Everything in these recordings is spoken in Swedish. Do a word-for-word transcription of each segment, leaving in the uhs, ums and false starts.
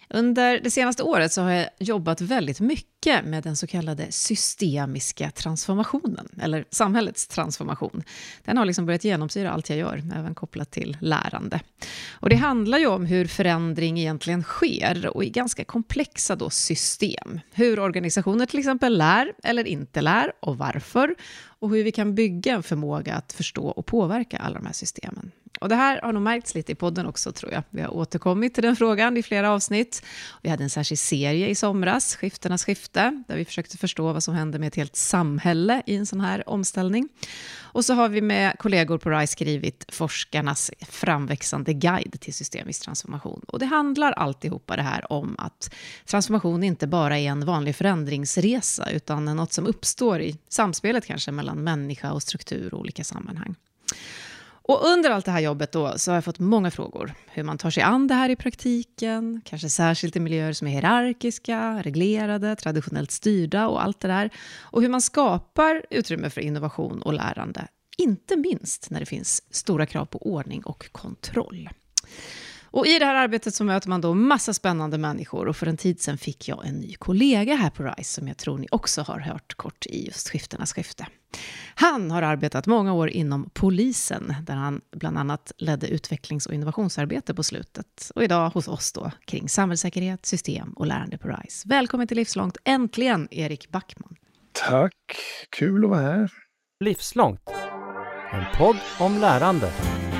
Under det senaste året så har jag jobbat väldigt mycket med den så kallade systemiska transformationen, eller samhällets transformation. Den har liksom börjat genomsyra allt jag gör, även kopplat till lärande. Och det handlar ju om hur förändring egentligen sker och i ganska komplexa då system. Hur organisationer till exempel lär eller inte lär och varför. Och hur vi kan bygga en förmåga att förstå och påverka alla de här systemen. Och det här har nog märkts lite i podden också, tror jag. Vi har återkommit till den frågan i flera avsnitt. Vi hade en särskild serie i somras, Skifternas skifte, där vi försökte förstå vad som händer med ett helt samhälle i en sån här omställning. Och så har vi med kollegor på RISE skrivit forskarnas framväxande guide till systemisk transformation. Och det handlar alltihopa det här om att transformation inte bara är en vanlig förändringsresa, utan något som uppstår i samspelet kanske mellan människa och struktur och olika sammanhang. Och under allt det här jobbet då så har jag fått många frågor. Hur man tar sig an det här i praktiken, kanske särskilt i miljöer som är hierarkiska, reglerade, traditionellt styrda och allt det där. Och hur man skapar utrymme för innovation och lärande, inte minst när det finns stora krav på ordning och kontroll. Och i det här arbetet så möter man då massa spännande människor och för en tid sedan fick jag en ny kollega här på RISE som jag tror ni också har hört kort i just Skifternas skifte. Han har arbetat många år inom polisen där han bland annat ledde utvecklings- och innovationsarbete på slutet. Och idag hos oss då kring samhällssäkerhet, system och lärande på RISE. Välkommen till Livslångt, äntligen Erik Backman. Tack, kul att vara här. Livslångt, en podd om lärande.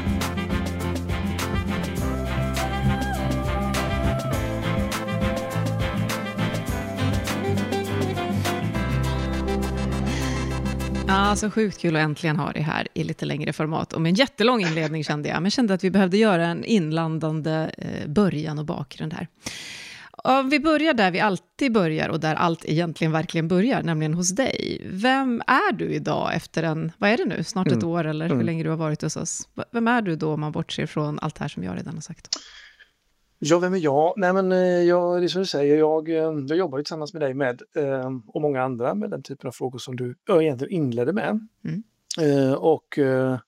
Ja, så sjukt kul att äntligen ha det här i lite längre format. Och med en jättelång inledning kände jag. Men kände att vi behövde göra en inlandande eh, början och bakgrund här. Och vi börjar där vi alltid börjar och där allt egentligen verkligen börjar. Nämligen hos dig. Vem är du idag efter en, vad är det nu? Snart ett Mm. år eller hur Mm. länge du har varit hos oss? Vem är du då om man bortser från allt här som jag redan har sagt? Ja, vem är jag? Nej, men eh, jag, det är som du säger, jag, eh, jag jobbar ju tillsammans med dig med eh, och många andra med den typen av frågor som du ja, egentligen inledde med. Mm. Eh, och eh,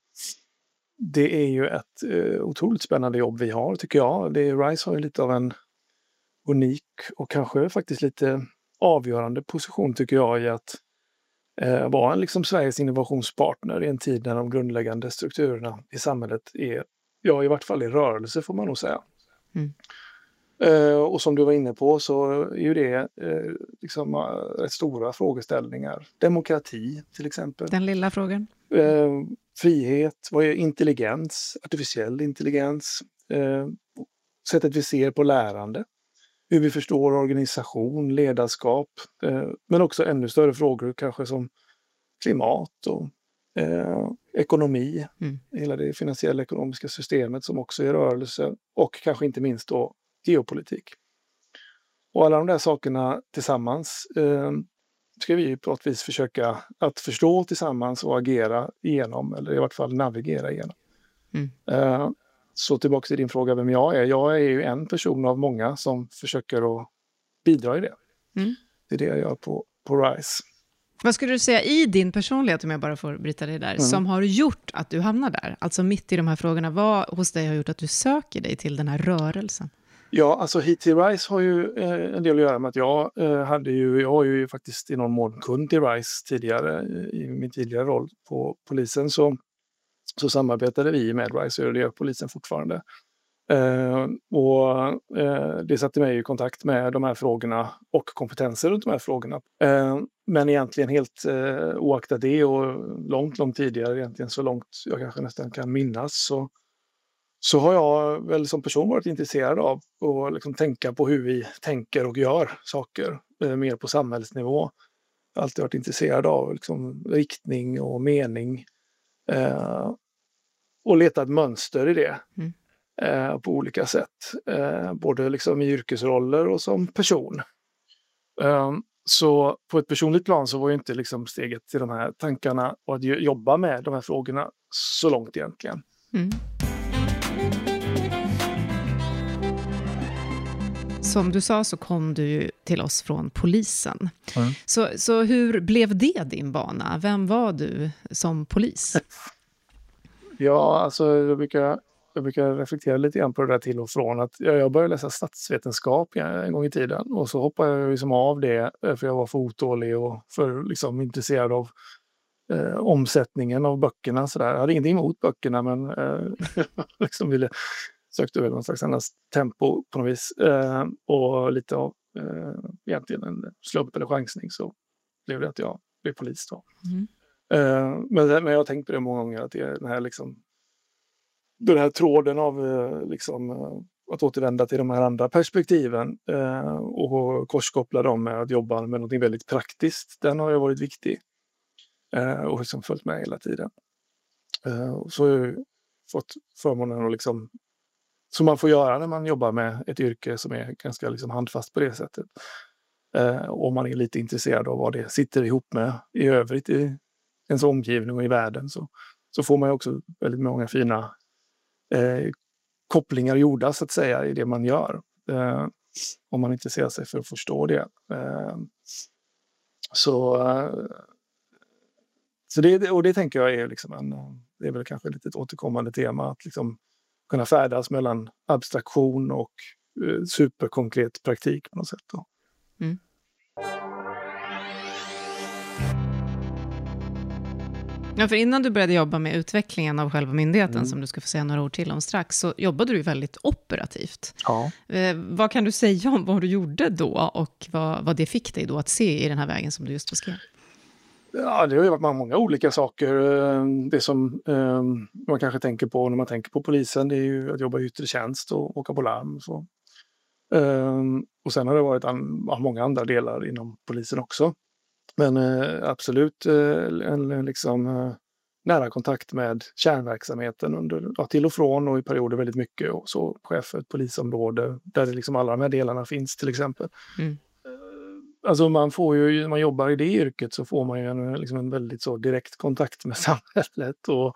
det är ju ett eh, otroligt spännande jobb vi har, tycker jag. Det är, RISE har ju lite av en unik och kanske faktiskt lite avgörande position, tycker jag, i att eh, vara en liksom Sveriges innovationspartner i en tid när de grundläggande strukturerna i samhället är, ja, i vart fall i rörelse får man nog säga. Mm. Uh, och som du var inne på så är ju det uh, liksom uh, rätt stora frågeställningar. Demokrati till exempel. Den lilla frågan. Uh, frihet, vad är intelligens, artificiell intelligens, uh, sättet vi ser på lärande, hur vi förstår organisation, ledarskap, uh, men också ännu större frågor kanske som klimat och uh, ekonomi, Mm. hela det finansiella ekonomiska systemet som också är i rörelse och kanske inte minst då geopolitik. Och alla de där sakerna tillsammans eh, ska vi på ett vis försöka att förstå tillsammans och agera igenom, eller i vart fall navigera igenom. Mm. Eh, så tillbaka till din fråga vem jag är. Jag är ju en person av många som försöker att bidra i det. Mm. Det är det jag gör på, på RISE. Vad skulle du säga i din personlighet, om jag bara får bryta det där, Mm. som har gjort att du hamnar där? Alltså mitt i de här frågorna, vad hos dig har gjort att du söker dig till den här rörelsen? Ja, alltså hit till RISE har ju eh, en del att göra med att jag eh, hade ju, jag har ju faktiskt i någon mån kund till RISE tidigare, i min tidigare roll på polisen, så, så samarbetade vi med RISE och det gör polisen fortfarande. Eh, och eh, det satte mig i kontakt med de här frågorna och kompetenser runt de här frågorna. Eh, men egentligen helt eh, oaktat det och långt, långt tidigare, egentligen så långt jag kanske nästan kan minnas, så Så har jag väl som person varit intresserad av att liksom tänka på hur vi tänker och gör saker eh, mer på samhällsnivå. Jag har alltid varit intresserad av liksom, riktning och mening eh, och letat mönster i det Mm. eh, på olika sätt. Eh, både liksom i yrkesroller och som person. Eh, så på ett personligt plan så var ju inte liksom steget till de här tankarna och att jobba med de här frågorna så långt egentligen. Mm. Som du sa så kom du ju till oss från polisen. Mm. Så, så hur blev det din bana? Vem var du som polis? Ja, alltså jag brukar jag brukar reflektera lite grann på det där till och från. Att jag började läsa statsvetenskap en gång i tiden och så hoppade jag liksom av det för jag var för otålig och för liksom intresserad av eh, omsättningen av böckerna. Så där. Jag hade ingenting emot böckerna men eh, liksom ville sökte över någon slags annat tempo på något vis. Eh, och lite av eh, egentligen en slump eller chansning så blev det att jag blev polis då. Mm. Eh, men, men jag har tänkt på det många gånger att det är den här liksom den här tråden av eh, liksom, eh, att återvända till de här andra perspektiven eh, och korskoppla dem med att jobba med något väldigt praktiskt. Den har ju varit viktig eh, och liksom följt med hela tiden. Eh, och så har jag ju fått förmånen att liksom, som man får göra när man jobbar med ett yrke som är ganska liksom handfast på det sättet. Eh, om man är lite intresserad av vad det sitter ihop med i övrigt i ens omgivning och i världen så, så får man ju också väldigt många fina Eh, kopplingar gjorda så att säga i det man gör. Eh, om man intresserar sig för att förstå det. Eh, så eh, så det, och det tänker jag är liksom en, det är väl kanske lite ett återkommande tema att liksom kunna färdas mellan abstraktion och eh, superkonkret praktik på något sätt då. Mm. Ja, för innan du började jobba med utvecklingen av själva myndigheten, mm. som du ska få säga några ord till om strax, så jobbade du väldigt operativt. Ja. Eh, vad kan du säga om vad du gjorde då och vad, vad det fick dig då att se i den här vägen som du just beskrev? Ja, det har ju varit många olika saker. Det som eh, man kanske tänker på när man tänker på polisen, det är ju att jobba i yttre tjänst och åka på larm. Och, så. Eh, och sen har det varit an, många andra delar inom polisen också. Men eh, absolut eh, en, en liksom, eh, nära kontakt med kärnverksamheten under, ja, till och från och i perioder väldigt mycket. Och så chef för ett polisområde där det liksom alla de här delarna finns till exempel. Mm. Eh, alltså man får ju, när man jobbar i det yrket så får man ju en, liksom en väldigt så direkt kontakt med samhället. Och,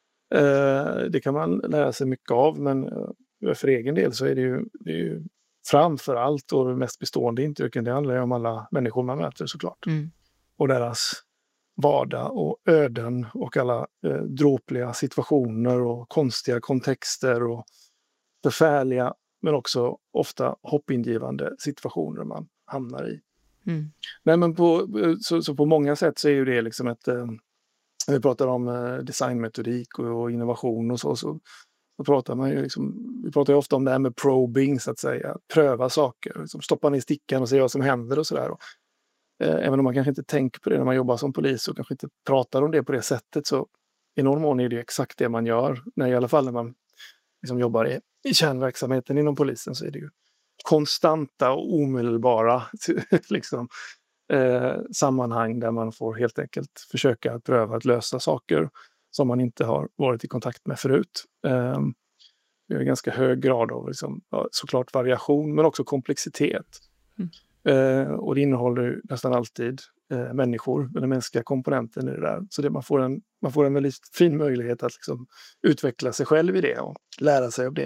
eh, det kan man lära sig mycket av men eh, för egen del så är det ju, det är ju framför allt och det mest bestående intrycken. Det handlar ju om alla människor man möter såklart. Mm. Och deras vardag och öden och alla eh, dråpliga situationer och konstiga kontexter och förfärliga men också ofta hoppingivande situationer man hamnar i. Mm. Nej, men på, så, så på många sätt så är ju det liksom ett... Eh, vi pratar om eh, designmetodik och, och innovation och så, så, så pratar man ju liksom, vi pratar ju ofta om det här med probing så att säga, pröva saker, liksom stoppa ner stickan och se vad som händer och sådär. Även om man kanske inte tänker på det när man jobbar som polis och kanske inte pratar om det på det sättet så i någon mån är det exakt det man gör. När, i alla fall när man liksom jobbar i, i kärnverksamheten inom polisen så är det ju konstanta och omedelbara liksom, eh, sammanhang där man får helt enkelt försöka att pröva att lösa saker som man inte har varit i kontakt med förut. Eh, det är en ganska hög grad av liksom, ja, såklart variation men också komplexitet. Mm. Uh, och det innehåller nästan alltid uh, människor, den mänskliga komponenten i det där. Så det, man, får en, man får en väldigt fin möjlighet att liksom, utveckla sig själv i det och lära sig av det.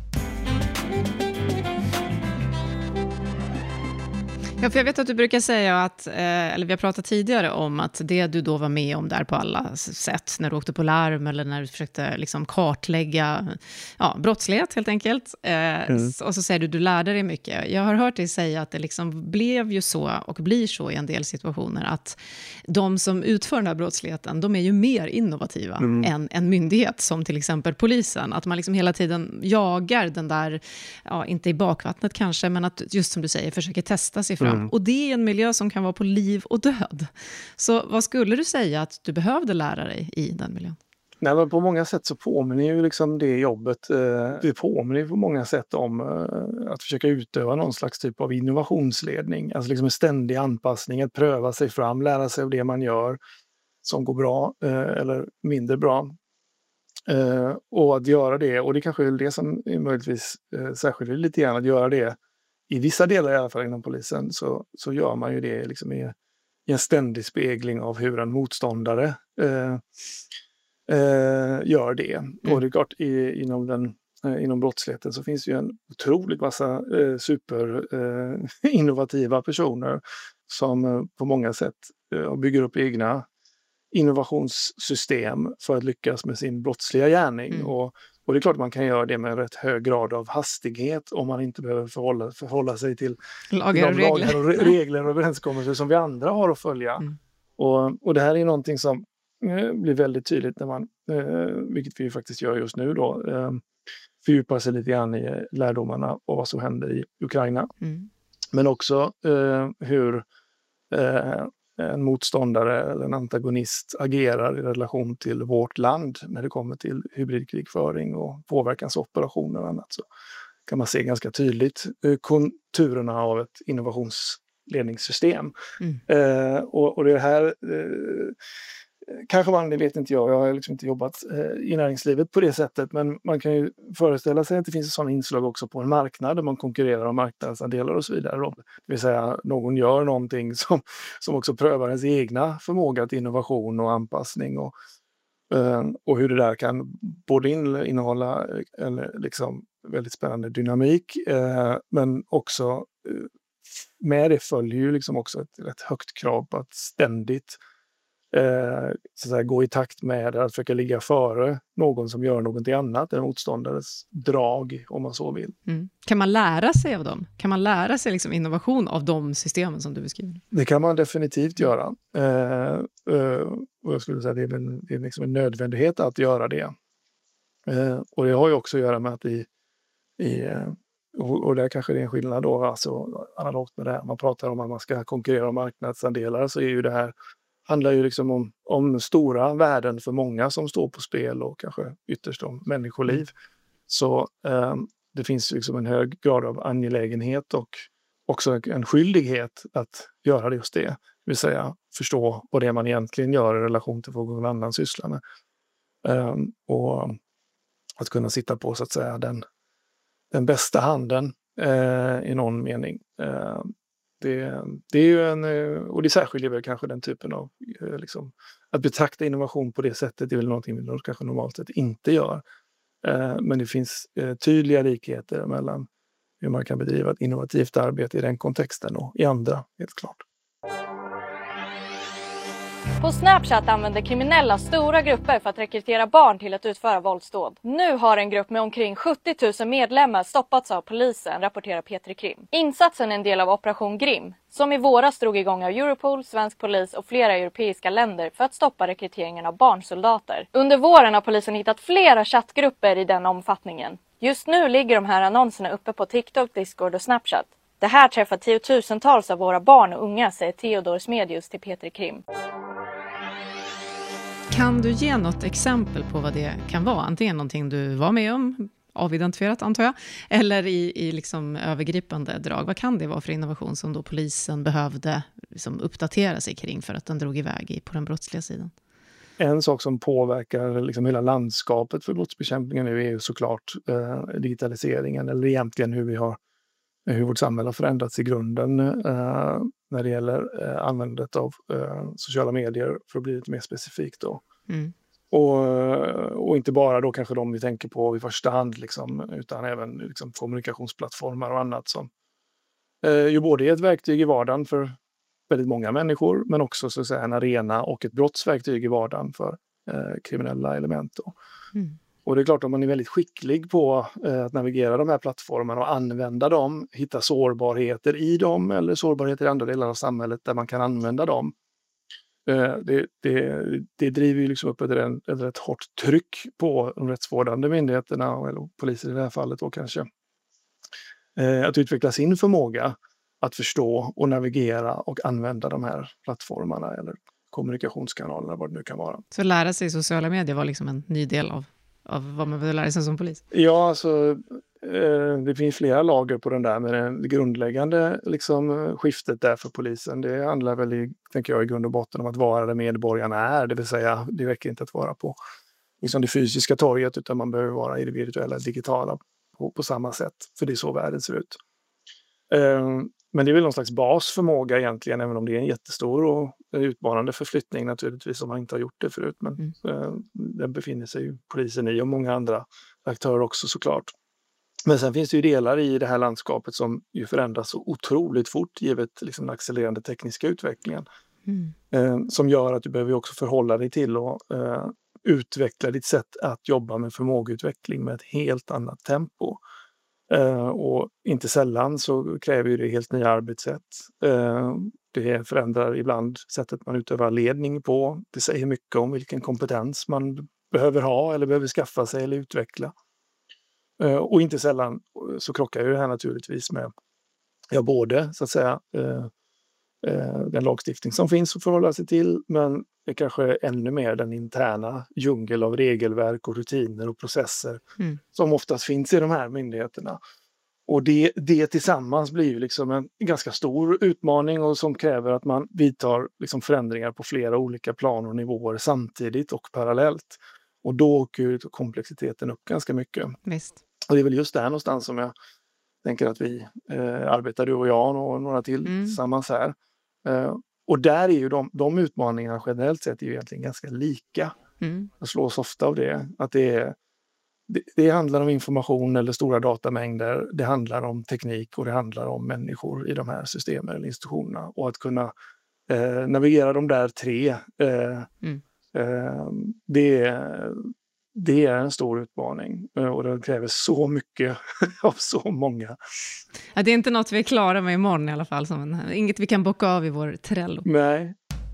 Ja, för jag vet att du brukar säga att, eller vi har pratat tidigare om att det du då var med om där på alla sätt, när du åkte på larm eller när du försökte liksom kartlägga ja, brottslighet helt enkelt. Mm. Och så säger du, du lärde dig mycket. Jag har hört dig säga att det liksom blev ju så och blir så i en del situationer att de som utför den här brottsligheten, de är ju mer innovativa mm. än en myndighet som till exempel polisen. Att man liksom hela tiden jagar den där, ja, inte i bakvattnet kanske, men att just som du säger, försöker testa sig fram. Mm. Och det är en miljö som kan vara på liv och död. Så vad skulle du säga att du behövde lära dig i den miljön? Nej, men på många sätt så påminner ju liksom det jobbet, eh, det påminner på många sätt om eh, att försöka utöva någon slags typ av innovationsledning. Alltså liksom en ständig anpassning, att pröva sig fram, lära sig av det man gör som går bra eh, eller mindre bra. Eh, och att göra det, och det kanske är det som är möjligtvis eh, särskilt lite grann, att göra det i vissa delar i alla fall inom polisen så, så gör man ju det liksom i, i en ständig spegling av hur en motståndare eh, eh, gör det. Mm. Och det är klart, i, inom, den, eh, inom brottsligheten så finns ju en otroligt massa eh, super eh, innovativa personer som eh, på många sätt eh, bygger upp egna innovationssystem för att lyckas med sin brottsliga gärning. Mm. Och Och det är klart att man kan göra det med en rätt hög grad av hastighet om man inte behöver förhålla, förhålla sig till Lagar och de regler. lagar och re- regler och överenskommelser som vi andra har att följa. Mm. Och, och det här är någonting som eh, blir väldigt tydligt när man, eh, vilket vi ju faktiskt gör just nu då, eh, fördjupar sig lite grann i lärdomarna och vad som händer i Ukraina. Mm. Men också eh, hur eh, en motståndare eller en antagonist agerar i relation till vårt land när det kommer till hybridkrigföring och påverkansoperationer och annat. Så kan man se ganska tydligt eh, konturerna av ett innovationsledningssystem. Mm. Eh, och, och det här eh, kanske man, det vet inte jag, jag har liksom inte jobbat eh, i näringslivet på det sättet, men man kan ju föreställa sig att det finns sådana inslag också på en marknad där man konkurrerar om marknadsandelar och så vidare. Då. Det vill säga någon gör någonting som, som också prövar ens egna förmåga till innovation och anpassning och, eh, och hur det där kan både in, innehålla eller liksom väldigt spännande dynamik, eh, men också eh, med det följer ju liksom också ett rätt högt krav på att ständigt Eh, så att säga, gå i takt med att försöka ligga före någon som gör någonting annat än motståndares drag, om man så vill. Mm. Kan man lära sig av dem? Kan man lära sig liksom innovation av de systemen som du beskriver? Det kan man definitivt göra. Eh, eh, och jag skulle säga att det är, väl, det är liksom en nödvändighet att göra det. Eh, och det har ju också att göra med att i, i eh, och, och där kanske det är en skillnad då, alltså analogt med det här. Man pratar om att man ska konkurrera om marknadsandelar, så är ju det här handlar ju liksom om, om stora värden för många som står på spel och kanske ytterst om människoliv. Så eh, det finns liksom en hög grad av angelägenhet och också en skyldighet att göra just det. Det vill säga förstå vad det är man egentligen gör i relation till vad någon annan sysslar med. Eh, och att kunna sitta på så att säga den, den bästa handen eh, i någon mening. Eh, Det, det är ju en, och det särskiljer väl kanske den typen av, liksom, att betrakta innovation på det sättet är väl någonting vi kanske normalt sett inte gör. Men det finns tydliga likheter mellan hur man kan bedriva ett innovativt arbete i den kontexten och i andra, helt klart. På Snapchat använder kriminella stora grupper för att rekrytera barn till att utföra våldsdåd. Nu har en grupp med omkring sjuttio tusen medlemmar stoppats av polisen, rapporterar P tre Krim. Insatsen är en del av Operation Grim, som i våras drog igång av Europol, svensk polis och flera europeiska länder för att stoppa rekryteringen av barnsoldater. Under våren har polisen hittat flera chattgrupper i den omfattningen. Just nu ligger de här annonserna uppe på TikTok, Discord och Snapchat. Det här träffar tiotusentals av våra barn och unga, säger Theodor Smedius till P tre Krim. Kan du ge något exempel på vad det kan vara? Antingen någonting du var med om, avidentifierat antar jag, eller i, i liksom övergripande drag. Vad kan det vara för innovation som då polisen behövde liksom uppdatera sig kring för att den drog iväg i, på den brottsliga sidan? En sak som påverkar liksom hela landskapet för brottsbekämpningen nu är ju såklart eh, digitaliseringen, eller egentligen hur vi har hur vårt samhälle har förändrats i grunden eh, när det gäller eh, användandet av eh, sociala medier, för att bli lite mer specifikt då. Mm. Och, och inte bara då kanske de vi tänker på i första hand, liksom, utan även liksom, kommunikationsplattformar och annat som eh, ju både är ett verktyg i vardagen för väldigt många människor, men också så att säga en arena och ett brottsverktyg i vardagen för eh, kriminella element då. Mm. Och det är klart, om man är väldigt skicklig på eh, att navigera de här plattformarna och använda dem, hitta sårbarheter i dem eller sårbarheter i andra delar av samhället där man kan använda dem. Eh, det, det, det driver ju liksom upp ett, ett rätt hårt tryck på de rättsvårdande myndigheterna, eller polisen i det här fallet då kanske. Eh, att utveckla sin förmåga att förstå och navigera och använda de här plattformarna eller kommunikationskanalerna, vad det nu kan vara. Så lära sig sociala medier var liksom en ny del av av vad man vill lära sig som polis? Ja, alltså eh, det finns flera lager på den där, men det grundläggande liksom, skiftet där för polisen, det handlar väl i, tänker jag, i grund och botten om att vara där medborgarna är, det vill säga det räcker inte att vara på liksom, det fysiska torget, utan man behöver vara i det virtuella, digitala på, på samma sätt, för det är så världen ser ut. Eh, men det är väl någon slags basförmåga egentligen, även om det är en jättestor och utmanande förflyttning naturligtvis om man inte har gjort det förut. Men mm. eh, den befinner sig ju polisen i och många andra aktörer också såklart. Men sen finns det ju delar i det här landskapet som ju förändras så otroligt fort givet liksom den accelererande tekniska utvecklingen. Mm. Eh, som gör att du behöver också förhålla dig till och eh, utveckla ditt sätt att jobba med förmågeutveckling med ett helt annat tempo. Uh, och inte sällan så kräver ju det helt nya arbetssätt. Uh, det förändrar ibland sättet man utövar ledning på. Det säger mycket om vilken kompetens man behöver ha eller behöver skaffa sig eller utveckla. Uh, och inte sällan så krockar ju det här naturligtvis med ja, både så att säga uh, uh, den lagstiftning som finns att förhålla sig till, men det kanske ännu mer den interna djungel av regelverk och rutiner och processer mm. som oftast finns i de här myndigheterna. Och det, det tillsammans blir ju liksom en ganska stor utmaning och som kräver att man vidtar liksom förändringar på flera olika plan och nivåer samtidigt och parallellt. Och då åker ju komplexiteten upp ganska mycket. Visst. Och det är väl just där någonstans som jag tänker att vi eh, arbetar, du och jag och några till mm. tillsammans här. Eh, Och där är ju de, de utmaningarna generellt sett är ju egentligen ganska lika. Mm. Jag slås ofta av det. Att det, är, det, det handlar om information eller stora datamängder. Det handlar om teknik och det handlar om människor i de här systemen eller institutionerna. Och att kunna eh, navigera de där tre, eh, mm. eh, det, det är en stor utmaning. Och det kräver så mycket av så många. Ja, det är inte något vi är klara med imorgon i alla fall. Som en, inget vi kan bocka av i vår Trello. Nej.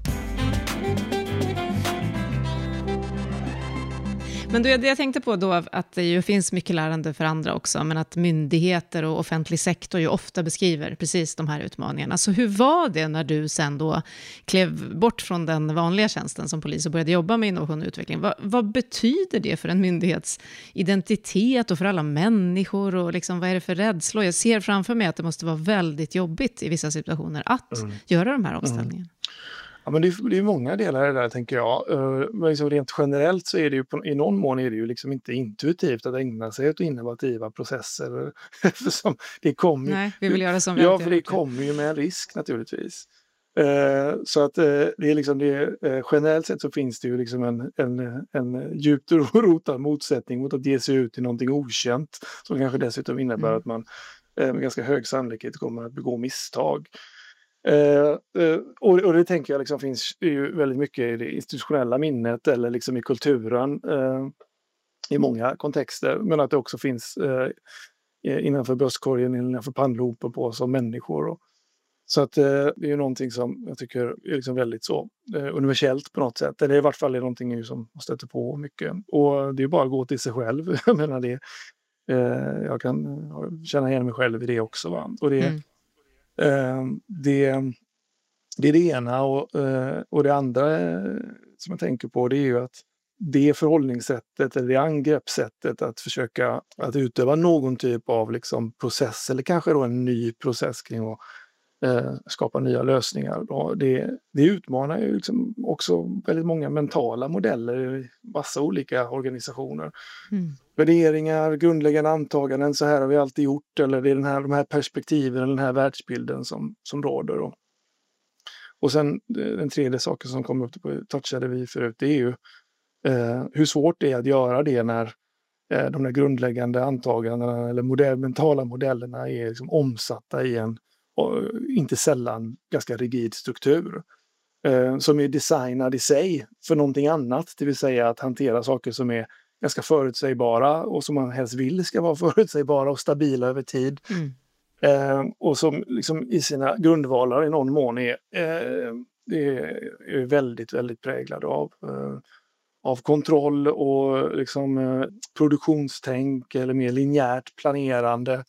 Men då, jag tänkte på då att det ju finns mycket lärande för andra också, men att myndigheter och offentlig sektor ju ofta beskriver precis de här utmaningarna. Så hur var det när du sen då klev bort från den vanliga tjänsten som polis och började jobba med innovation och utveckling? Vad, vad betyder det för en myndighets identitet och för alla människor och liksom, vad är det för rädslor? Jag ser framför mig att det måste vara väldigt jobbigt i vissa situationer att mm. göra de här omställningarna. Mm. Ja, men det är, det är många delar i det där, tänker jag. Uh, men liksom rent generellt så är det ju på, i någon mån är det ju liksom inte intuitivt att ägna sig åt innovativa processer. Eftersom det kommer Nej, vi vill göra som vi Ja, för det kommer ju med en risk naturligtvis. Uh, så att uh, det är liksom det, uh, generellt sett så finns det ju liksom en, en, en djupt rotad motsättning mot att ge sig ut i någonting okänt som kanske dessutom innebär mm. att man uh, med ganska hög sannolikhet kommer att begå misstag. Uh, uh, och, och det tänker jag liksom finns ju väldigt mycket i det institutionella minnet eller liksom i kulturen uh, i många kontexter, men att det också finns uh, innanför bröstkorgen, innanför pannlopen på oss som människor. Och, så att uh, det är ju någonting som jag tycker är liksom väldigt så uh, universellt på något sätt. Eller i vart fall är det någonting som man stöter på mycket. Och det är bara att gå till sig själv. Jag menar det. Uh, jag kan känna igen mig själv i det också. Va? Och det mm. Uh, det, det är det ena och, uh, och det andra uh, som jag tänker på, det är ju att det förhållningssättet eller det angreppssättet att försöka att utöva någon typ av liksom process eller kanske då en ny process kring att uh, skapa nya lösningar. Då, det, det utmanar ju liksom också väldigt många mentala modeller i massa olika organisationer. Mm. Värderingar, grundläggande antaganden, så här har vi alltid gjort, eller det är den här, de här perspektiven, den här världsbilden som, som råder. Och, och sen den tredje saken som kom upp, på, touchade vi förut, det är ju eh, hur svårt det är att göra det när eh, de där grundläggande antagandena eller modell, mentala modellerna är liksom omsatta i en, och, inte sällan, ganska rigid struktur. Eh, som är designad i sig för någonting annat, det vill säga att hantera saker som är ganska förutsägbara och som man helst vill ska vara förutsägbara och stabila över tid. Mm. Eh, och som liksom i sina grundvalar i någon mån är, eh, är, är väldigt, väldigt präglade av, eh, av kontroll och liksom, eh, produktionstänk eller mer linjärt planerande.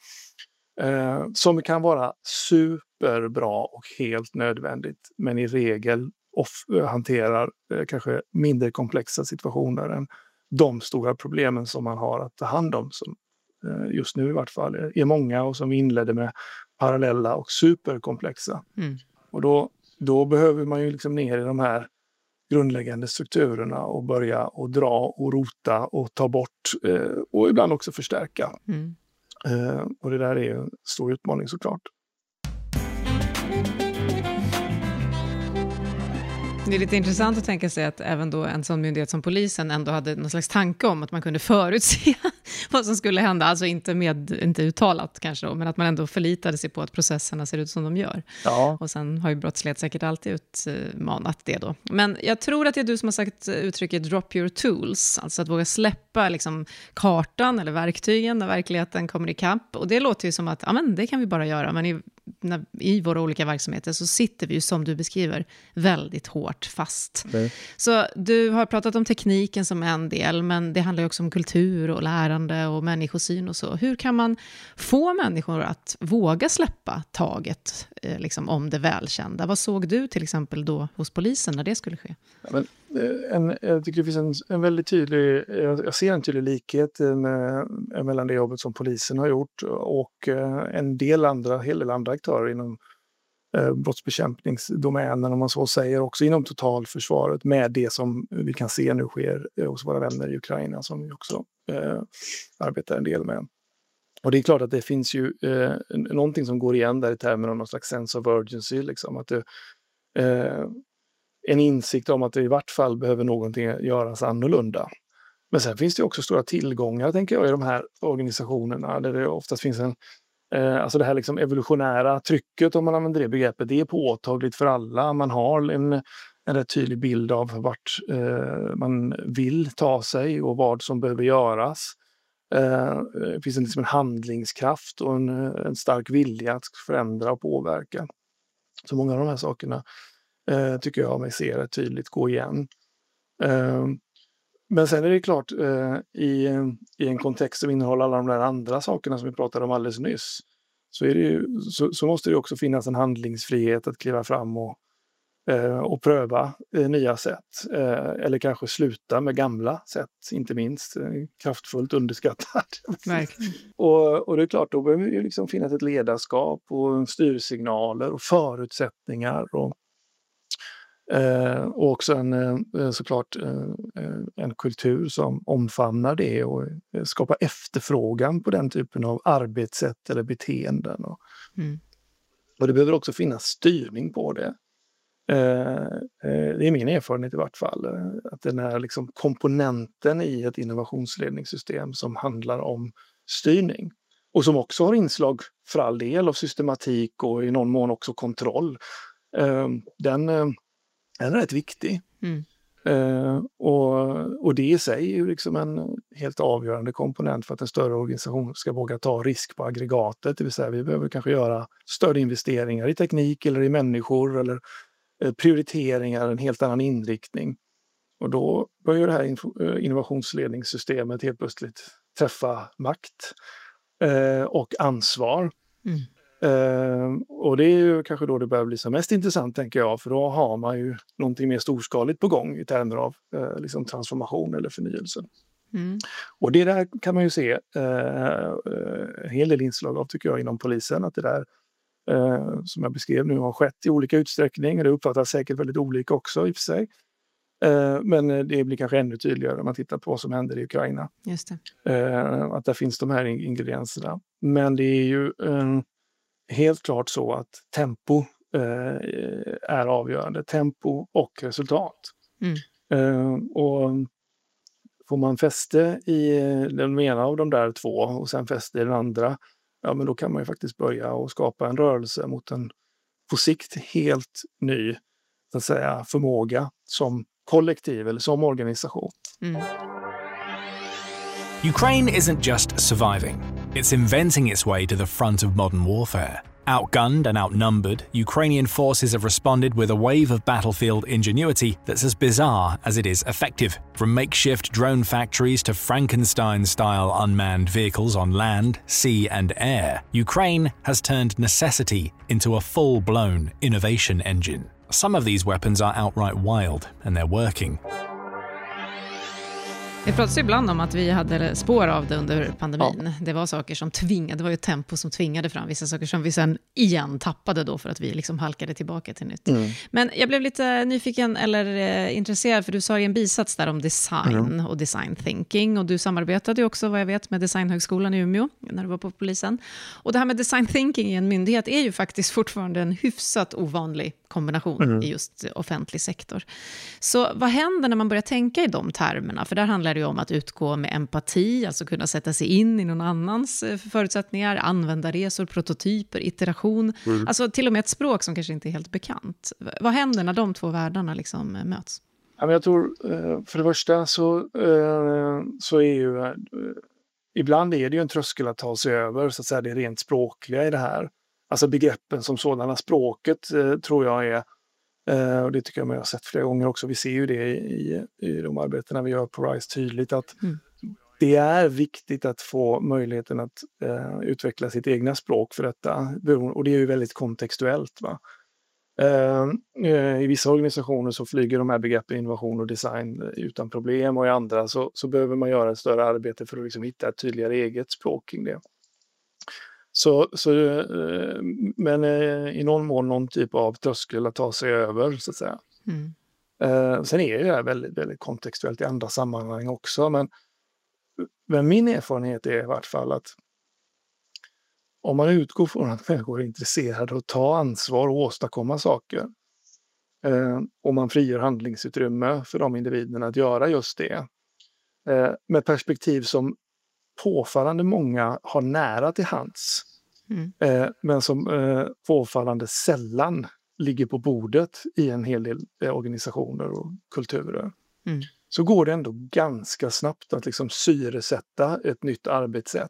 Eh, som kan vara superbra och helt nödvändigt, men i regel off- hanterar eh, kanske mindre komplexa situationer än de stora problemen som man har att ta hand om, som just nu i vart fall är många och som vi inledde med parallella och superkomplexa. Mm. Och då, då behöver man ju liksom ner i de här grundläggande strukturerna och börja och dra och rota och ta bort eh, och ibland också förstärka. Mm. Eh, och det där är ju en stor utmaning såklart. Det är lite intressant att tänka sig att även då en sån myndighet som polisen ändå hade någon slags tanke om att man kunde förutse vad som skulle hända. Alltså inte, med, inte uttalat kanske då, men att man ändå förlitade sig på att processerna ser ut som de gör. Ja. Och sen har ju brottslighet säkert alltid utmanat det då. Men jag tror att det är du som har sagt uttrycket drop your tools. Alltså att våga släppa liksom kartan eller verktygen när verkligheten kommer ikapp. Och det låter ju som att ja, men det kan vi bara göra. Men i, när, i våra olika verksamheter så sitter vi ju som du beskriver väldigt hårt fast. Mm. Så du har pratat om tekniken som en del, men det handlar ju också om kultur och lärande och människosyn och så. Hur kan man få människor att våga släppa taget eh, liksom, om det välkända? Vad såg du till exempel då hos polisen när det skulle ske? Ja, men, en, jag tycker det finns en, en väldigt tydlig, jag, jag ser en tydlig likhet med, mellan det jobbet som polisen har gjort och en del andra, hel del andra aktörer inom brottsbekämpningsdomänen, om man så säger, också inom totalförsvaret med det som vi kan se nu sker hos våra vänner i Ukraina som vi också eh, arbetar en del med. Och det är klart att det finns ju eh, någonting som går igen där i termen av någon slags sense of urgency, liksom, att det, eh, en insikt om att det i vart fall behöver någonting göras annorlunda. Men sen finns det också stora tillgångar, tänker jag, i de här organisationerna där det oftast finns en alltså det här liksom evolutionära trycket, om man använder det begreppet, det är påtagligt för alla. Man har en, en rätt tydlig bild av vart eh, man vill ta sig och vad som behöver göras. Eh, det finns en, liksom en handlingskraft och en, en stark vilja att förändra och påverka. Så många av de här sakerna eh, tycker jag mig se rätt tydligt gå igen. Eh, Men sen är det klart, eh, i, i en kontext som innehåller alla de där andra sakerna som vi pratade om alldeles nyss, så, är det ju, så, så måste det också finnas en handlingsfrihet att kliva fram och, eh, och pröva eh, nya sätt. Eh, eller kanske sluta med gamla sätt, inte minst. Eh, kraftfullt underskattat. och, och det är klart, då behöver det liksom finnas ett ledarskap och styrsignaler och förutsättningar och Eh, och också en, eh, såklart eh, en kultur som omfamnar det och eh, skapar efterfrågan på den typen av arbetssätt eller beteenden. Och, mm. och det behöver också finnas styrning på det. Eh, eh, det är min erfarenhet i vart fall. Eh, att den är liksom komponenten i ett innovationsledningssystem som handlar om styrning. Och som också har inslag för all del av systematik och i någon mån också kontroll. Eh, den... Eh, Den är rätt viktig. Mm. Uh, och, och det i sig är ju liksom en helt avgörande komponent för att en större organisation ska våga ta risk på aggregatet. Det vill säga vi behöver kanske göra större investeringar i teknik eller i människor eller uh, prioriteringar, en helt annan inriktning. Och då börjar det här inf- innovationsledningssystemet helt plötsligt träffa makt uh, och ansvar. Mm. Uh, och det är ju kanske då det börjar bli så mest intressant, tänker jag, för då har man ju någonting mer storskaligt på gång i termer av uh, liksom transformation eller förnyelse. Mm. Och det där kan man ju se uh, en hel del inslag av, tycker jag, inom polisen, att det där uh, som jag beskrev nu har skett i olika utsträckning, och det uppfattas säkert väldigt olika också i och för sig. Uh, men det blir kanske ännu tydligare när man tittar på vad som händer i Ukraina. Just det. Uh, att där finns de här ingredienserna. Men det är ju uh, helt klart så att tempo eh, är avgörande. Tempo och resultat. Mm. Eh, och får man fäste i den ena av de där två och sen fäste i den andra, ja, men då kan man ju faktiskt börja och skapa en rörelse mot en på sikt helt ny, så att säga, förmåga som kollektiv eller som organisation. Mm. Ukraine isn't just surviving. It's inventing its way to the front of modern warfare. Outgunned and outnumbered, Ukrainian forces have responded with a wave of battlefield ingenuity that's as bizarre as it is effective. From makeshift drone factories to Frankenstein-style unmanned vehicles on land, sea and air, Ukraine has turned necessity into a full-blown innovation engine. Some of these weapons are outright wild, and they're working. Det pratas ibland om att vi hade spår av det under pandemin. Ja. Det var saker som tvingade, det var ju ett tempo som tvingade fram vissa saker som vi sen igen tappade då för att vi liksom halkade tillbaka till nytt. Mm. Men jag blev lite nyfiken eller eh, intresserad, för du sa i en bisats där om design mm. och design thinking, och du samarbetade ju också, vad jag vet, med Designhögskolan i Umeå när du var på polisen. Och det här med design thinking i en myndighet är ju faktiskt fortfarande en hyfsat ovanlig kombination Mm. i just offentlig sektor. Så vad händer när man börjar tänka i de termerna? För där handlar det ju om att utgå med empati, alltså kunna sätta sig in i någon annans förutsättningar, användarresor, prototyper, iteration. Mm. Alltså till och med ett språk som kanske inte är helt bekant. Vad händer när de två världarna liksom möts? Ja, men jag tror, för det första så, så är ju, ibland är det ju en tröskel att ta sig över, så att säga, det rent språkliga i det här. Alltså begreppen som sådana, språket tror jag är, och det tycker jag man har sett flera gånger också, vi ser ju det i, i de arbetena vi gör på RISE tydligt, att mm. det är viktigt att få möjligheten att uh, utveckla sitt egna språk för detta, och det är ju väldigt kontextuellt, va. Uh, uh, I vissa organisationer så flyger de här begreppen innovation och design utan problem, och i andra så, så behöver man göra ett större arbete för att liksom hitta ett tydligare eget språk kring det. Så, så, uh, men uh, i någon mån någon typ av tröskel att ta sig över, så att säga. Mm. Uh, sen är det här väldigt, väldigt kontextuellt i andra sammanhang också, men, men min erfarenhet är i vart fall att om man utgår från att människor är intresserade av att ta ansvar och åstadkomma saker, eh, och man frigör handlingsutrymme för de individerna att göra just det, eh, med perspektiv som påfallande många har nära till hands, mm. eh, men som eh, påfallande sällan ligger på bordet i en hel del eh, organisationer och kulturer. Mm. Så går det ändå ganska snabbt att liksom syresätta ett nytt arbetssätt.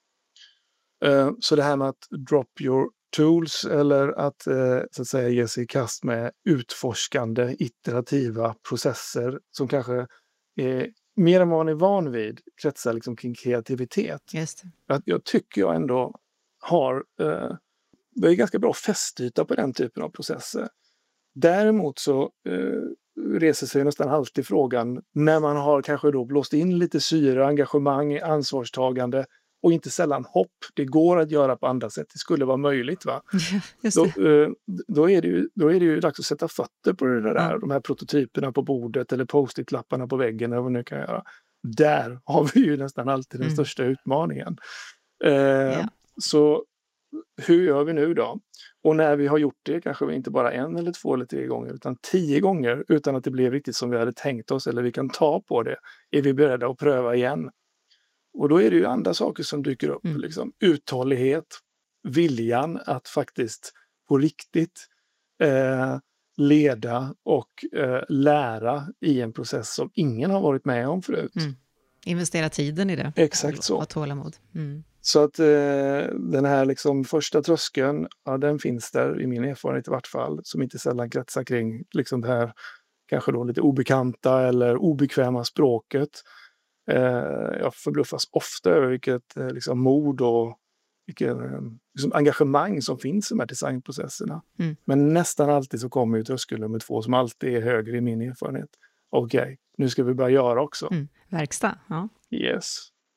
Så det här med att drop your tools, eller att, så att säga, ge sig i kast med utforskande, iterativa processer som kanske är mer än vad man är van vid, kretsar liksom kring kreativitet. Just det. Att jag tycker jag ändå har, det är ganska bra fästyta på den typen av processer. Däremot så reser sig nästan alltid frågan, när man har kanske då blåst in lite syre, engagemang, ansvarstagande, och inte sällan hopp. Det går att göra på andra sätt. Det skulle vara möjligt, va? Just då, då, är det ju, då är det ju dags att sätta fötter på det där. Ja. De här prototyperna på bordet eller post-it-lapparna på väggen, eller vad nu kan göra. Där har vi ju nästan alltid den mm. största utmaningen. Eh, ja. Så hur gör vi nu då? Och när vi har gjort det, kanske vi inte bara en eller två eller tre gånger, utan tio gånger, utan att det blev riktigt som vi hade tänkt oss, eller vi kan ta på det, är vi beredda att pröva igen. Och då är det ju andra saker som dyker upp. Mm. Liksom. Uthållighet, viljan att faktiskt på riktigt eh, leda och eh, lära i en process som ingen har varit med om förut. Mm. Investera tiden i det. Exakt så. Och tålamod. Mm. Så att eh, den här liksom första tröskeln, ja, den finns där i min erfarenhet i vart fall, som inte sällan kretsar kring liksom det här kanske då lite obekanta eller obekväma språket. Jag förbluffas ofta över vilket liksom, mod och vilket liksom, engagemang som finns i de här designprocesserna. Mm. Men nästan alltid så kommer ju tröskel nummer två, som alltid är högre i min erfarenhet. Okej, okay, nu ska vi börja göra också. Mm. Verkstad, ja. Yes.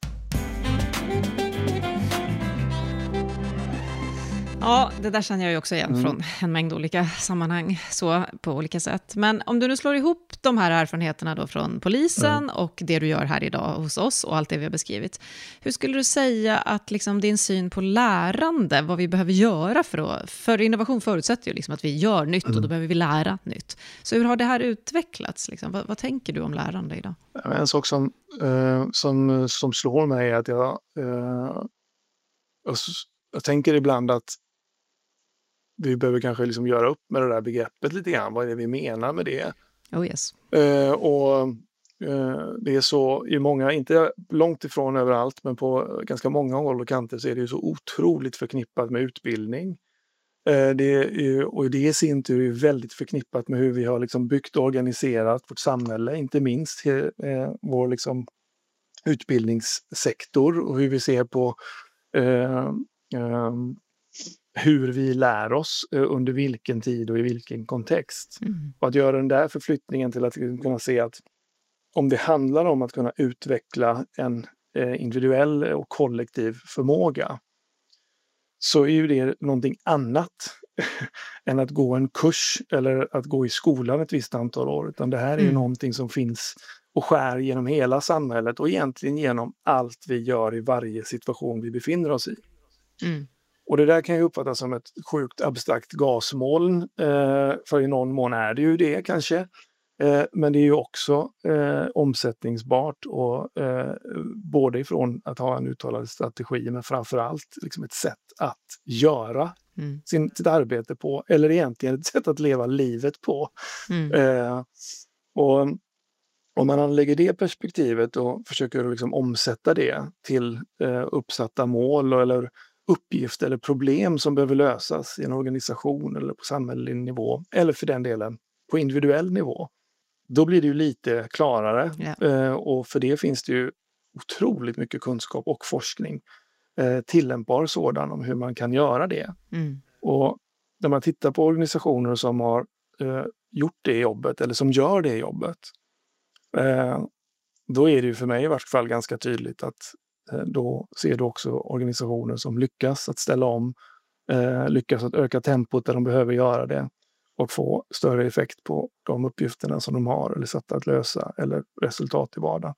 Ja, det där känner jag ju också igen mm. från en mängd olika sammanhang, så på olika sätt. Men om du nu slår ihop de här erfarenheterna då från polisen mm. och det du gör här idag hos oss och allt det vi har beskrivit. Hur skulle du säga att liksom din syn på lärande, vad vi behöver göra för att, för innovation förutsätter ju liksom att vi gör nytt mm. och då behöver vi lära nytt. Så hur har det här utvecklats? Liksom? Vad, vad tänker du om lärande idag? En sak som, uh, som, som slår mig är att jag, uh, jag, jag tänker ibland att vi behöver kanske liksom göra upp med det där begreppet lite grann. Vad är det vi menar med det? Oh yes. Uh, och uh, det är så i många, inte långt ifrån överallt, men på ganska många håll och kanter så är det ju så otroligt förknippat med utbildning. Uh, det är, och det i sin tur är väldigt förknippat med hur vi har liksom byggt och organiserat vårt samhälle, inte minst uh, vår liksom utbildningssektor och hur vi ser på uh, um, hur vi lär oss under vilken tid och i vilken kontext. Mm. Och att göra den där förflyttningen till att kunna se att om det handlar om att kunna utveckla en individuell och kollektiv förmåga, så är ju det någonting annat än att gå en kurs eller att gå i skolan ett visst antal år. Utan det här är ju mm. någonting som finns och skär genom hela samhället och egentligen genom allt vi gör i varje situation vi befinner oss i. Mm. Och det där kan ju uppfattas som ett sjukt abstrakt gasmoln, eh, för i någon mån är det ju det kanske. Eh, men det är ju också eh, omsättningsbart och eh, både ifrån att ha en uttalad strategi men framförallt liksom ett sätt att göra mm. sin, sitt arbete på, eller egentligen ett sätt att leva livet på. Mm. Eh, och om man anlägger det perspektivet och försöker liksom omsätta det till eh, uppsatta mål eller uppgifter eller problem som behöver lösas i en organisation eller på samhällelig nivå, eller för den delen på individuell nivå, då blir det ju lite klarare. Yeah. Eh, och för det finns det ju otroligt mycket kunskap och forskning, eh, tillämpbar sådan, om hur man kan göra det. Mm. Och när man tittar på organisationer som har eh, gjort det jobbet eller som gör det jobbet, eh, då är det ju för mig i vart fall ganska tydligt att eh, då ser du också organisationer som lyckas att ställa om, eh, lyckas att öka tempot där de behöver göra det och få större effekt på de uppgifterna som de har eller satt att lösa eller resultat i vardagen.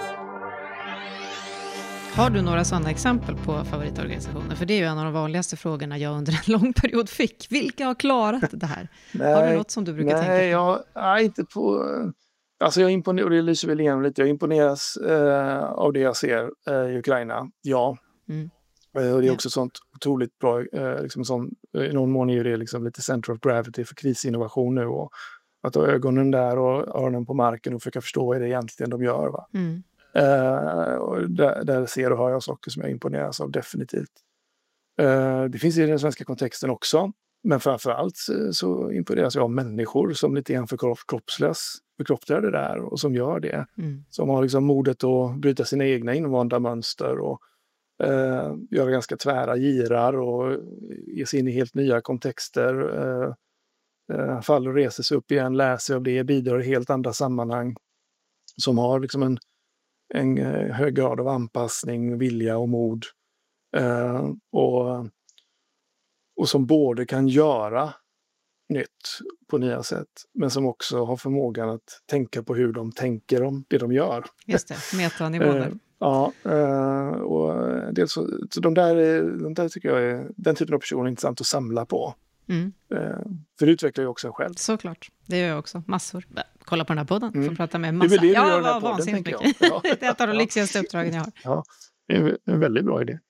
Har du några sådana exempel på favoritorganisationer? För det är ju en av de vanligaste frågorna jag under en lång period fick. Vilka har klarat det här? Nej, har du något som du brukar nej, tänka på? Jag, nej, inte på... Alltså jag imponeras, och det lyser väl igenom lite, jag imponeras eh, av det jag ser eh, i Ukraina, ja. Mm. Eh, och det är också ja. sånt otroligt bra, eh, liksom sån, i någon mån är det liksom lite center of gravity för krisinnovation nu. Och att ha ögonen där och öronen på marken och försöka förstå vad det egentligen de gör. Va? Mm. Uh, och där, där ser och hör jag saker som jag imponeras av definitivt. Uh, det finns i den svenska kontexten också, men framförallt så, så imponeras jag av människor som lite grann förkroppsligas förkroppsligar det där och som gör det. Mm. Som har liksom modet att bryta sina egna invanda mönster och uh, göra ganska tvära girar och ge sig in i helt nya kontexter. Uh, uh, faller och reser sig upp igen, läser av det, bidrar i helt andra sammanhang. Som har liksom en en hög grad av anpassning, vilja och mod. Eh, och, och som både kan göra nytt på nya sätt, men som också har förmågan att tänka på hur de tänker om det de gör. Just det, metanivåer. eh, ja, eh, och det är så, så de där, de där tycker jag är, den typen av personer är intressant att samla på. Mm. Eh, för det utvecklar ju också en själv. Såklart, det gör jag också. Massor. Kolla på den här podden, mm. får prata med massa. Det är väl det du ja, gör den här podden, tänker jag. Ja. Det är ett av de lyxigaste uppdragen jag har. Ja, det är en väldigt bra idé.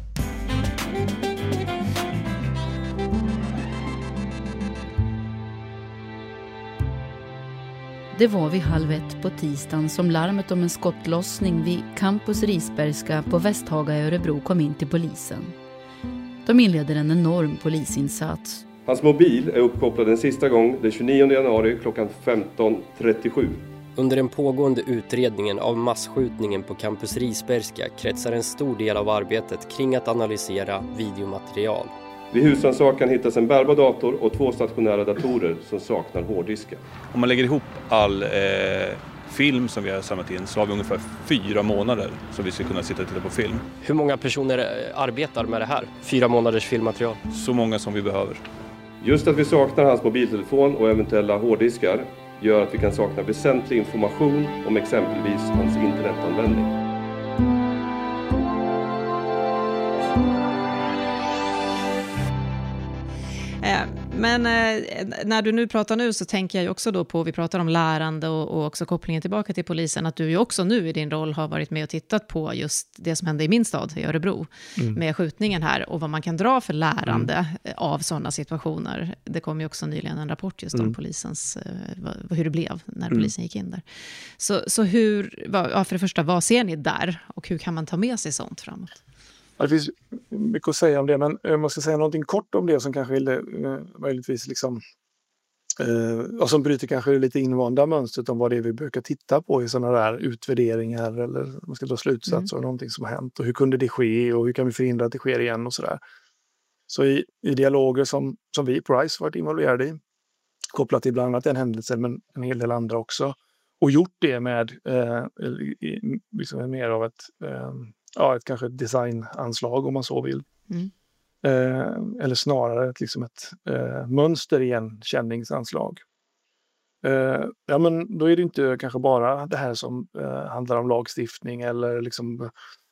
Det var vid halv ett på tisdagen som larmet om en skottlossning vid Campus Risbergska på Västhaga i Örebro kom in till polisen. De inleder en enorm polisinsats. Hans mobil är uppkopplad en sista gång den tjugonionde januari klockan femton trettiosju. Under den pågående utredningen av massskjutningen på Campus Risbergska kretsar en stor del av arbetet kring att analysera videomaterial. Vid husrannsakan hittas en bärbar dator och två stationära datorer som saknar hårddiskar. Om man lägger ihop all eh, film som vi har samlat in så har vi ungefär fyra månader som vi ska kunna sitta och titta på film. Hur många personer arbetar med det här? Fyra månaders filmmaterial? Så många som vi behöver. Just att vi saknar hans mobiltelefon och eventuella hårddiskar gör att vi kan sakna väsentlig information om exempelvis hans internetanvändning. Men eh, när du nu pratar nu så tänker jag ju också då på, vi pratar om lärande och, och också kopplingen tillbaka till polisen, att du ju också nu i din roll har varit med och tittat på just det som hände i min stad, i Örebro, mm. med skjutningen här och vad man kan dra för lärande mm. av sådana situationer. Det kom ju också nyligen en rapport just mm. om polisens, eh, hur det blev när mm. polisen gick in där. Så, så hur, ja, för det första, vad ser ni där och hur kan man ta med sig sånt framåt? Det finns mycket att säga om det, men jag måste säga någonting kort om det som kanske är möjligtvis liksom, eh, och som bryter kanske lite invanda mönstret om vad det är vi brukar titta på i sådana där utvärderingar eller man ska dra slutsatser mm. av någonting som har hänt och hur kunde det ske och hur kan vi förhindra att det sker igen och sådär. Så i, i dialoger som, som vi på RISE varit involverade i, kopplat till bland annat den händelsen men en hel del andra också, och gjort det med eh, liksom mer av ett eh, ja, ett kanske ett designanslag om man så vill. Mm. Eh, eller snarare ett, liksom ett eh, mönster igenkänningsanslag. Eh, ja, men då är det inte kanske bara det här som eh, handlar om lagstiftning eller liksom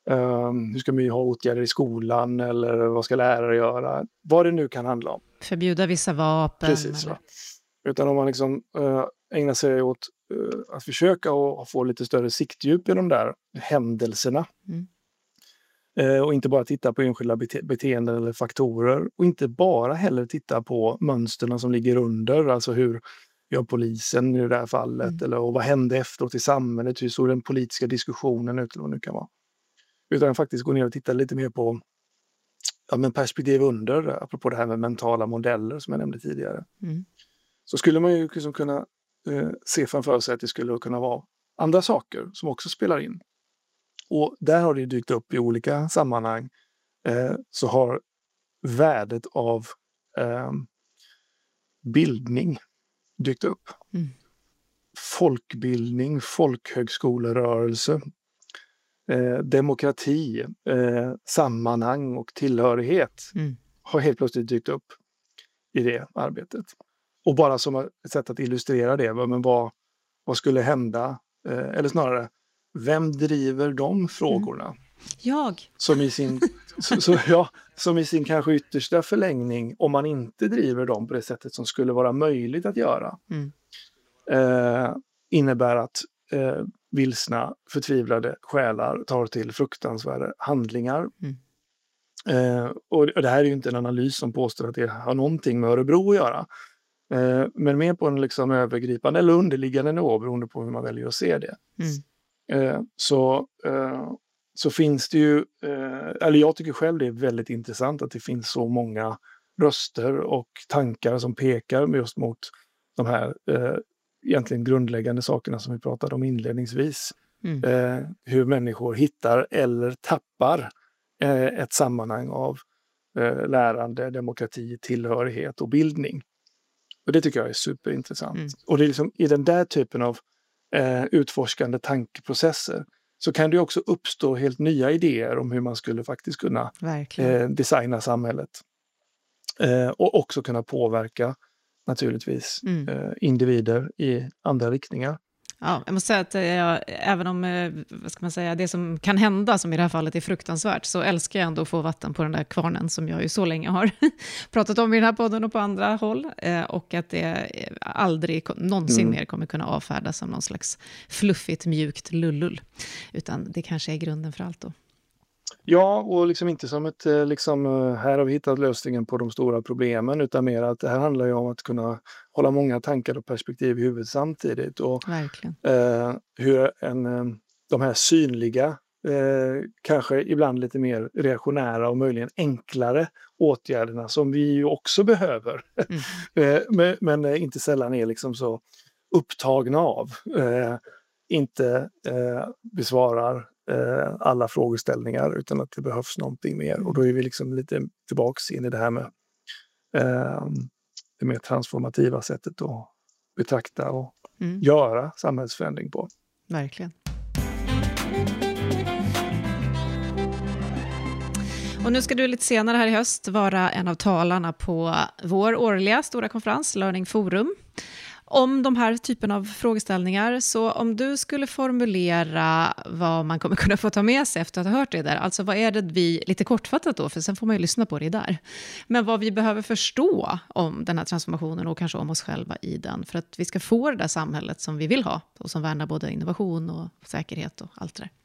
Um, hur ska vi ha åtgärder i skolan eller vad ska lärare göra? Vad det nu kan handla om. Förbjuda vissa vapen. Precis, va? Utan om man liksom uh, ägnar sig åt uh, att försöka och få lite större siktdjup i de där händelserna. Mm. Uh, och inte bara titta på enskilda bete- beteenden eller faktorer. Och inte bara heller titta på mönsterna som ligger under. Alltså hur gör polisen i det här fallet? Mm. Eller och vad hände efteråt i samhället? Hur såg den politiska diskussionen ut? Eller vad det nu kan vara. Utan faktiskt gå ner och titta lite mer på ja, men perspektiv under, apropå det här med mentala modeller som jag nämnde tidigare. Mm. Så skulle man ju liksom kunna eh, se framför sig att det skulle kunna vara andra saker som också spelar in. Och där har det dykt upp i olika sammanhang eh, så har värdet av eh, bildning dykt upp. Mm. Folkbildning, folkhögskolerörelse, Eh, demokrati, eh, sammanhang och tillhörighet mm. har helt plötsligt dykt upp i det arbetet. Och bara som ett sätt att illustrera det, men vad, vad skulle hända? Eh, eller snarare, vem driver de frågorna? Mm. Jag. Som i sin, så, så, ja, som i sin kanske yttersta förlängning, om man inte driver dem på det sättet som skulle vara möjligt att göra, mm. eh, innebär att eh, vilsna, förtvivlade själar tar till fruktansvärda handlingar. Mm. Eh, och det här är ju inte en analys som påstår att det har någonting med Örebro att göra. Eh, men mer på en liksom övergripande eller underliggande nivå beroende på hur man väljer att se det. Mm. Eh, så, eh, så finns det ju, eh, eller jag tycker själv det är väldigt intressant att det finns så många röster och tankar som pekar just mot de här eh, egentligen grundläggande sakerna som vi pratade om inledningsvis. Mm. Eh, hur människor hittar eller tappar eh, ett sammanhang av eh, lärande, demokrati, tillhörighet och bildning. Och det tycker jag är superintressant. Mm. Och det är liksom, i den där typen av eh, utforskande tankeprocesser så kan det också uppstå helt nya idéer om hur man skulle faktiskt kunna eh, designa samhället. Eh, och också kunna påverka naturligtvis mm. eh, individer i andra riktningar. Ja, jag måste säga att jag, även om vad ska man säga, det som kan hända, som i det här fallet är fruktansvärt, så älskar jag ändå att få vatten på den där kvarnen som jag ju så länge har pratat om i den här podden och på andra håll. Eh, och att det aldrig någonsin mm. mer kommer kunna avfärdas som någon slags fluffigt, mjukt lullull. Utan det kanske är grunden för allt då. Ja, och liksom inte som ett, liksom, här har vi hittat lösningen på de stora problemen, utan mer att det här handlar ju om att kunna hålla många tankar och perspektiv i huvudet samtidigt. Och eh, hur en, de här synliga, eh, kanske ibland lite mer reaktionära och möjligen enklare åtgärderna som vi ju också behöver, mm. eh, men, men inte sällan är liksom så upptagna av, eh, inte eh, besvarar alla frågeställningar utan att det behövs någonting mer. Och då är vi liksom lite tillbaks in i det här med eh, det mer transformativa sättet att betrakta och mm. göra samhällsförändring på. Verkligen. Och nu ska du lite senare här i höst vara en av talarna på vår årliga stora konferens Learning Forum. Om de här typen av frågeställningar, så om du skulle formulera vad man kommer kunna få ta med sig efter att ha hört det där, alltså vad är det vi, lite kortfattat då, för sen får man ju lyssna på det där, men vad vi behöver förstå om den här transformationen och kanske om oss själva i den, för att vi ska få det där samhället som vi vill ha och som värnar både innovation och säkerhet och allt det där.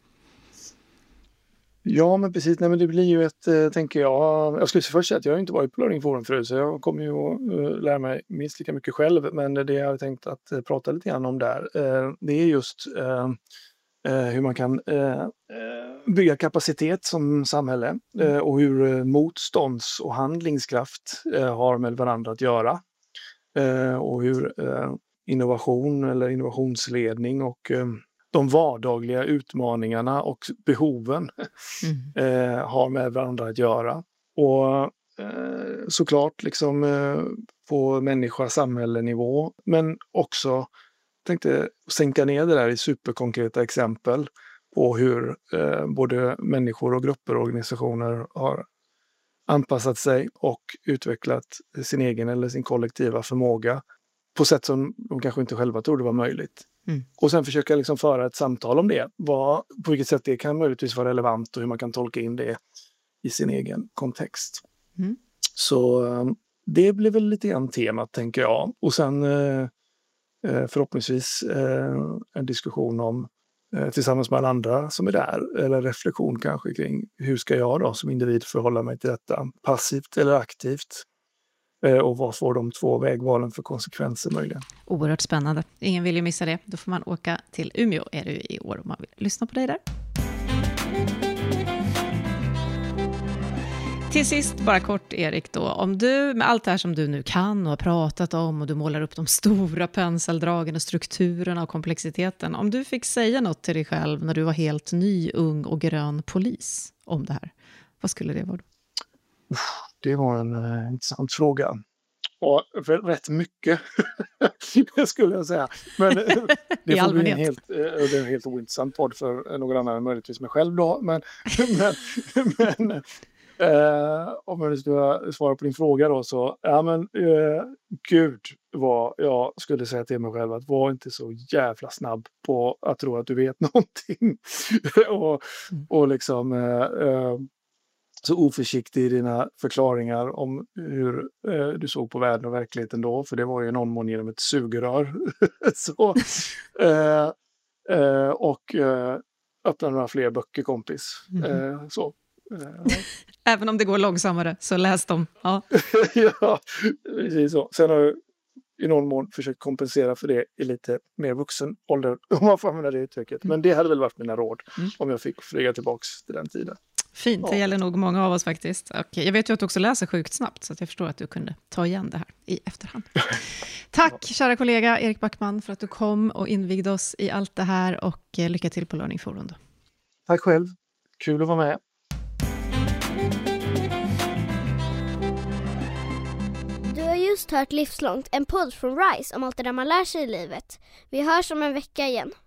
Ja, men precis. Nej, men det blir ju ett, äh, tänker jag, jag skulle först säga att jag har inte varit på Learning Forum förut, så jag kommer ju att äh, lära mig minst lika mycket själv, men det jag har tänkt att äh, prata lite grann om där, äh, det är just äh, äh, hur man kan äh, bygga kapacitet som samhälle äh, och hur äh, motstånds- och handlingskraft äh, har med varandra att göra äh, och hur äh, innovation eller innovationsledning och äh, de vardagliga utmaningarna och behoven mm. eh, har med varandra att göra. Och eh, såklart liksom eh, på människa-samhällenivå, men också tänkte sänka ner det där i superkonkreta exempel på hur eh, både människor och grupper och organisationer har anpassat sig och utvecklat sin egen eller sin kollektiva förmåga på sätt som de kanske inte själva trodde var möjligt. Mm. Och sen försöka liksom föra ett samtal om det. Vad, på vilket sätt det kan möjligtvis vara relevant och hur man kan tolka in det i sin egen kontext. Mm. Så det blir väl lite grann temat, tänker jag. Och sen eh, förhoppningsvis eh, en diskussion om eh, tillsammans med alla andra som är där. Eller reflektion kanske kring hur ska jag då som individ förhålla mig till detta? Passivt eller aktivt? Eh, och vad får de två vägvalen för konsekvenser möjligen? Oerhört spännande. Ingen vill ju missa det. Då får man åka till Umeå är det i år om man vill lyssna på dig där. Till sist, bara kort Erik då, om du med allt det här som du nu kan och har pratat om och du målar upp de stora penseldragen och strukturerna och komplexiteten, om du fick säga något till dig själv när du var helt ny, ung och grön polis om det här, vad skulle det vara då? Det var en uh, intressant fråga. Och rätt mycket skulle jag säga. Men det får bli en helt, uh, det är en helt ointressant podd för någon annan än möjligtvis mig själv då. Men, men, men Uh, om jag ska svara på din fråga då så, ja men uh, gud vad jag skulle säga till mig själv att var inte så jävla snabb på att tro att du vet någonting och, och liksom uh, uh, så oförsiktig i dina förklaringar om hur uh, du såg på världen och verkligheten då, för det var ju någon mån genom ett sugrör så uh, uh, och uh, öppna några fler böcker kompis mm. uh, så Även om det går långsammare så läs dem. Ja, ja precis så. Sen har jag i någon mån försökt kompensera för det i lite mer vuxen ålder, om man får använda det uttrycket. Men det hade väl varit mina råd mm. om jag fick flyga tillbaks till den tiden. Fint, det ja. gäller nog många av oss faktiskt. Och jag vet ju att du också läser sjukt snabbt så att jag förstår att du kunde ta igen det här i efterhand. Tack ja. kära kollega Erik Backman för att du kom och invigde oss i allt det här och lycka till på Learning Forum då. Tack själv, kul att vara med. Du har just hört Livslångt, en podd från RISE om allt det där man lär sig i livet. Vi hörs om en vecka igen.